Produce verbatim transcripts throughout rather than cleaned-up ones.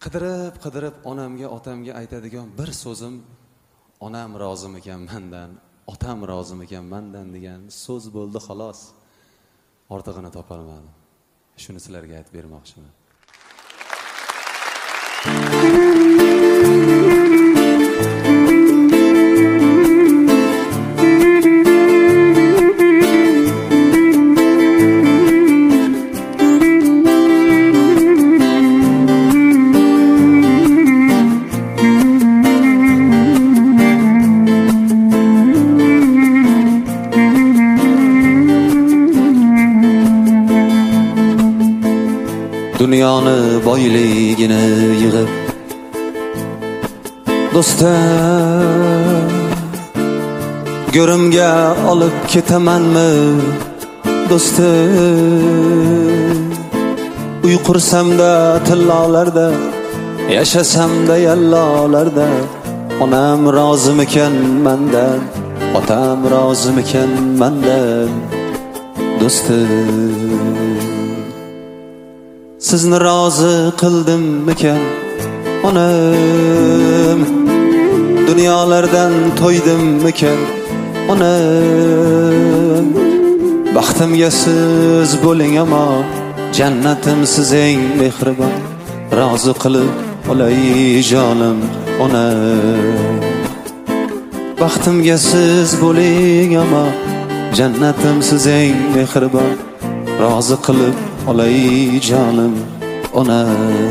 qidirib qidirib onamga otamga aytadigan bir so'zim onam rozimikan mendan, otam rozimikan mendan degan so'z bo'ldi xolos. Ortig'ini topolmadim. Shuni sizlarga aytib bermoqchiman. Dunyoni boyligini yig'ib do'stim go'rimga olib ketamanmi do'stim uy qursamda tillolarda yashasamda yallolarda onam rozimikan mendan otam rozimikan mendan do'stim sizni rozi qildimmikan onam dunyolardan to'ydimmikan onam baxtimga siz bo'ling amon jannatim siz eng mehribon rozi qilib olay jonim onam baxtimga siz bo'ling amon jannatim siz eng mehribon rozi qilib olay jonim onam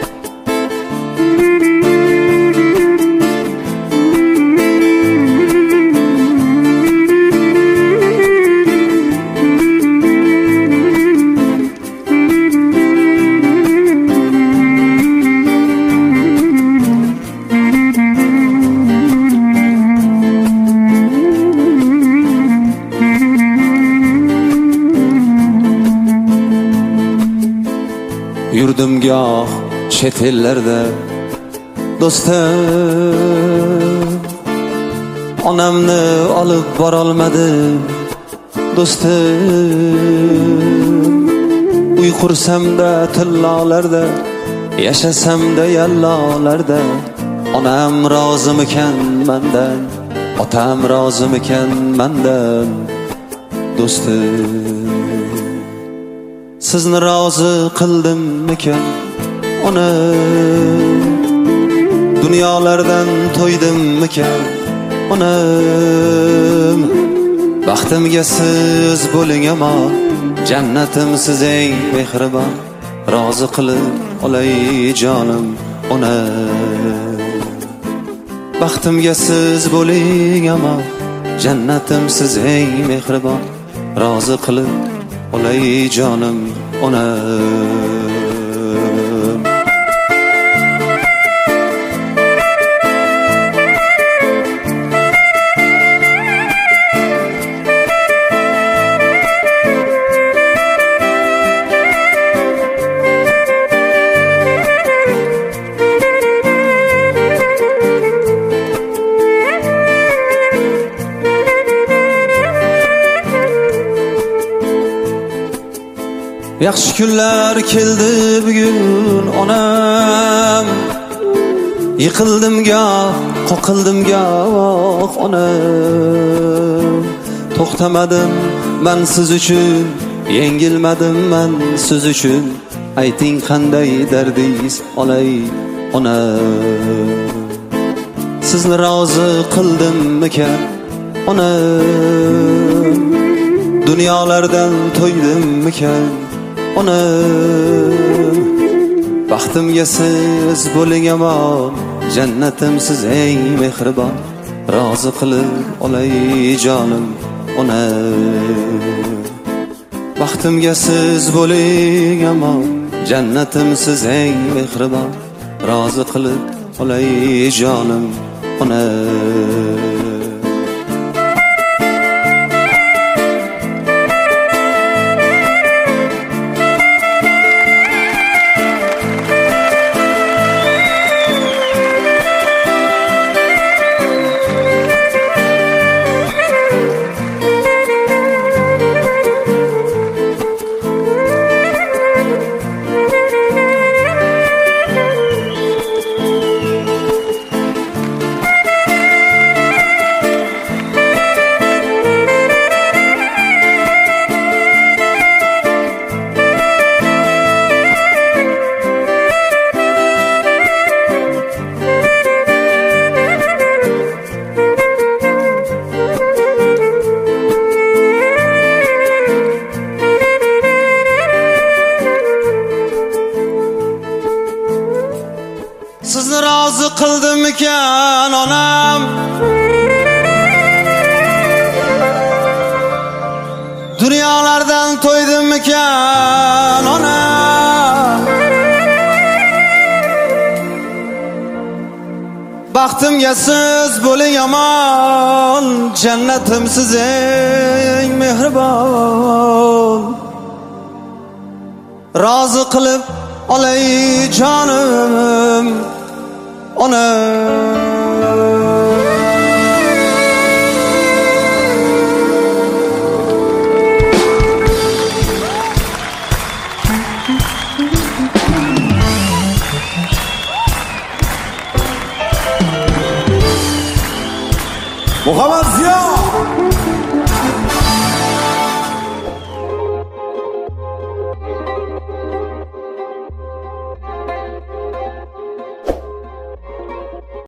yurdim goh chet ellarda do'stim onamni olib borolmadim do'stim uy qursamda tillolarda yashasamda yallolarda onam rozimikan mendan otam rozimikan mendan do'stim sizni rozi qildimmikan onam dunyolardan to'ydimmikan onam baxtimga siz bo'ling amon jannatim siz eng mehribon rozi qilib olay jonim onam baxtimga siz bo'ling amon jannatim siz eng mehribon rozi qilib olay jonim onam yaxshi kunlar keldi bugun onam yiqildim goh qoqildim goh onam to'xtamadim men siz uchun yengilmadim men siz uchun ayting qanday dardingiz olay onam sizni rozi qildimmikan onam dunyolardan to'ydimmikan onam baxtimga siz bo'ling amon jannatim siz eng mehribon rozi qilib olay jonim onam baxtimga siz bo'ling amon jannatim siz eng mehribon rozi qilib olay jonim onam Sizni rozi qildimikan onam? Dunyolardan to'ydimikan onam? Baxtimga siz bo'ling omon, jannatim siz eng mehribon. Rozi qilib olay jonim onam. Muhammad Ziyo